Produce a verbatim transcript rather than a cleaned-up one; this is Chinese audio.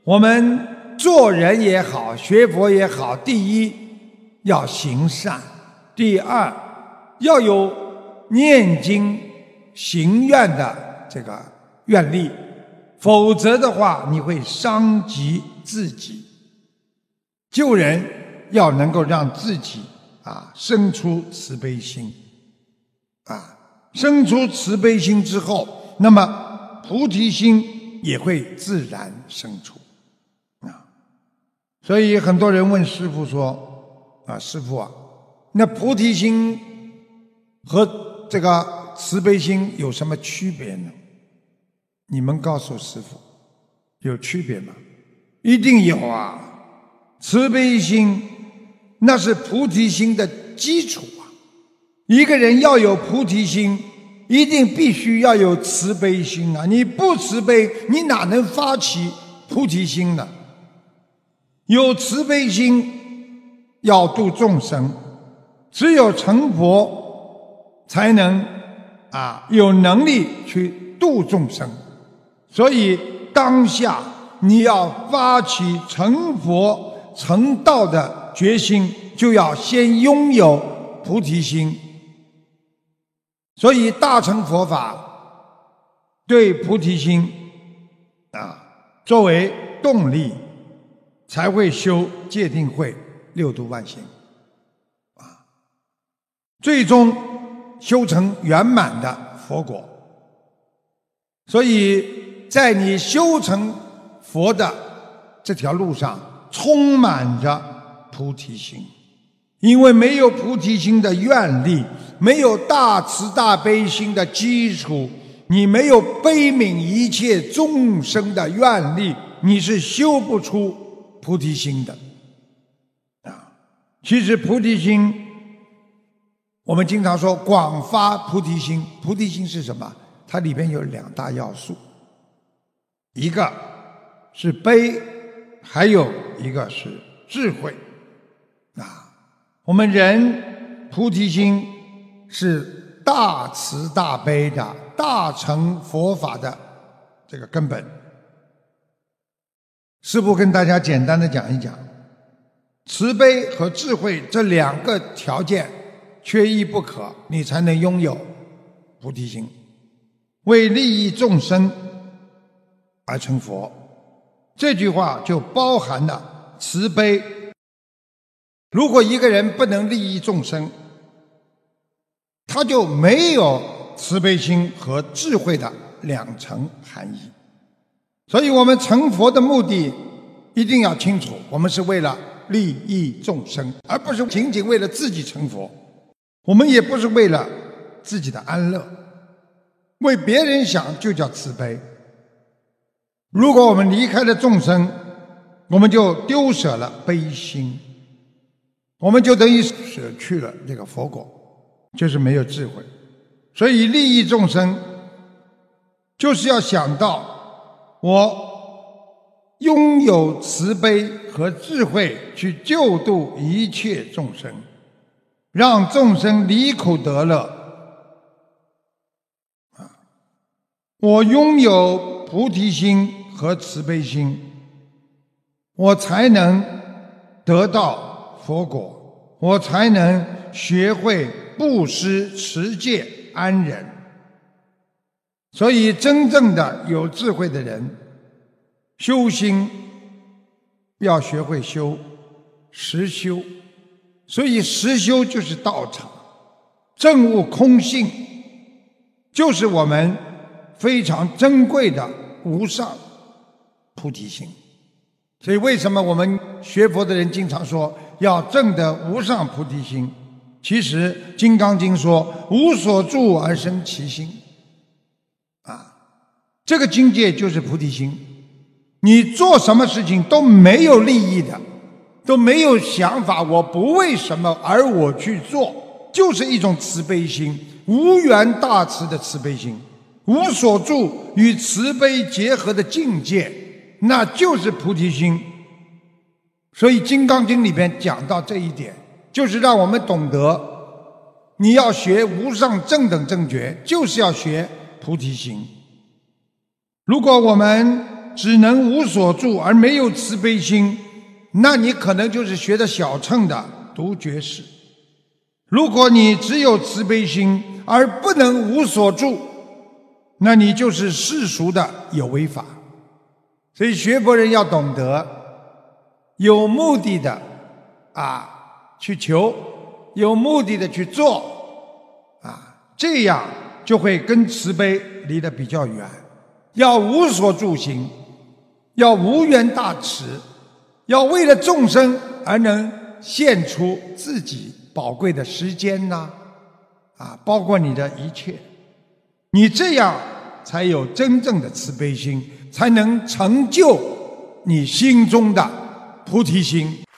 我们做人也好，学佛也好，第一要行善，第二要有念经行愿的这个愿力，否则的话你会伤及自己。救人要能够让自己啊生出慈悲心，啊生出慈悲心之后，那么菩提心也会自然生出啊。所以很多人问师父说啊，师父啊，那菩提心和这个慈悲心有什么区别呢？你们告诉师父，有区别吗？一定有啊！慈悲心那是菩提心的基础啊！一个人要有菩提心，一定必须要有慈悲心啊！你不慈悲，你哪能发起菩提心呢？有慈悲心要度众生，只有成佛才能啊有能力去度众生。所以当下你要发起成佛成道的决心，就要先拥有菩提心。所以大乘佛法对菩提心啊作为动力，才会修戒定慧六度万行啊，最终修成圆满的佛果。所以在你修成佛的这条路上充满着菩提心，因为没有菩提心的愿力，没有大慈大悲心的基础，你没有悲悯一切众生的愿力，你是修不出菩提心的啊。其实菩提心，我们经常说广发菩提心，菩提心是什么？它里边有两大要素，一个是悲，还有一个是智慧啊。我们人菩提心是大慈大悲的大乘佛法的这个根本。师父跟大家简单的讲一讲，慈悲和智慧这两个条件缺一不可，你才能拥有菩提心。为利益众生而成佛，这句话就包含了慈悲。如果一个人不能利益众生，他就没有慈悲心和智慧的两层含义。所以我们成佛的目的一定要清楚，我们是为了利益众生，而不是仅仅为了自己成佛。我们也不是为了自己的安乐，为别人想就叫慈悲。如果我们离开了众生，我们就丢舍了悲心，我们就等于舍去了这个佛果，就是没有智慧。所以利益众生就是要想到我拥有慈悲和智慧去救度一切众生，让众生离苦得乐啊！我拥有菩提心和慈悲心，我才能得到佛果，我才能学会布施、持戒、安忍。所以真正的有智慧的人，修心要学会修实修。所以实修就是道场，证悟空性就是我们非常珍贵的无上菩提心。所以为什么我们学佛的人经常说要证得无上菩提心？其实《金刚经》说无所住而生其心啊，这个境界就是菩提心。你做什么事情都没有利益的，都没有想法，我不为什么而我去做，就是一种慈悲心，无缘大慈的慈悲心，无所住与慈悲结合的境界，那就是菩提心。所以《金刚经》里边讲到这一点，就是让我们懂得，你要学无上正等正觉，就是要学菩提心。如果我们只能无所住而没有慈悲心，那你可能就是学的小乘的独觉士。如果你只有慈悲心而不能无所住，那你就是世俗的有为法。所以学佛人要懂得有目的的啊去求，有目的的去做啊，这样就会跟慈悲离得比较远。要无所住行，要无缘大慈，要为了众生而能献出自己宝贵的时间呐、啊，啊，包括你的一切，你这样才有真正的慈悲心，才能成就你心中的菩提心。